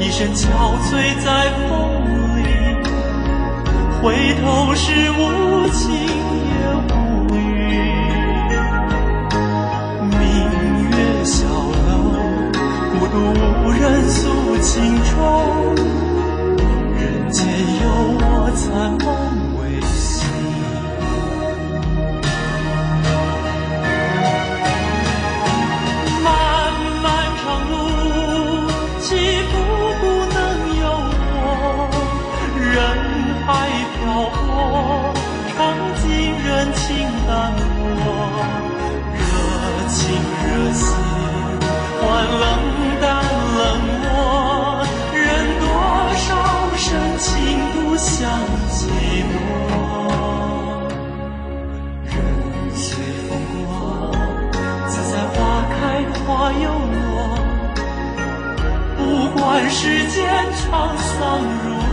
一身憔悴在风里，回头是无情也无语。明月小楼，孤独无人诉情衷，人间有我残梦未醒。漫漫长路，起伏不能由我，人海漂泊，尝尽人情淡漠。热情热心，换冷淡冷漠，任多少深情独享寂寞。任随风过，自在花开花又落，不管世间沧桑如